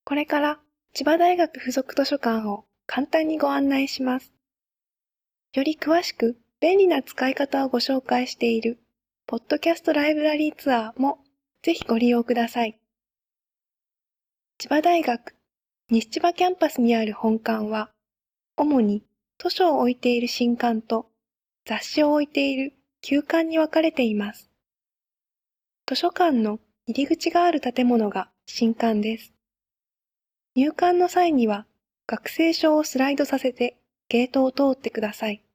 これから千葉大学附属図書館を簡単にご案内します。より詳しく便利な使い方をご紹介しているポッドキャストライブラリーツアーもぜひご利用ください。千葉大学西千葉キャンパスにある本館は、主に図書を置いている新館と雑誌を置いている旧館に分かれています。図書館の入り口がある建物が新館です。入館の際には学生証をスライドさせてゲートを通ってください。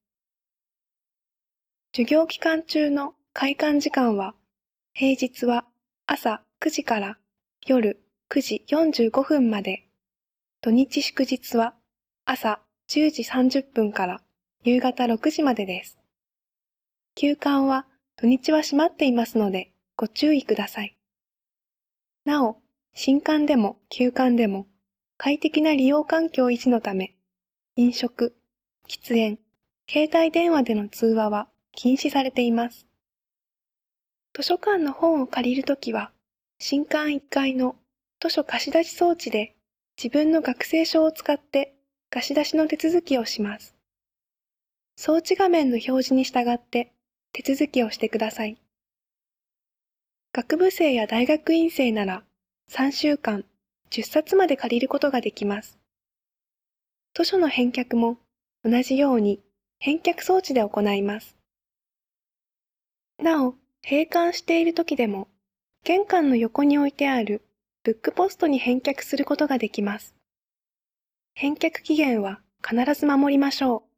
授業期間中の開館時間は、平日は朝9時から夜9時45分まで、土日祝日は朝10時30分から夕方6時までです。休館は土日は閉まっていますのでご注意ください。なお、新館でも旧館でも快適な利用環境維持のため、飲食、喫煙、携帯電話での通話は禁止されています。図書館の本を借りるときは、新館1階の図書貸し出し装置で自分の学生証を使って貸し出しの手続きをします。装置画面の表示に従って手続きをしてください。学部生や大学院生なら3週間10冊まで借りることができます。図書の返却も同じように返却装置で行います。なお、閉館している時でも玄関の横に置いてあるブックポストに返却することができます。返却期限は必ず守りましょう。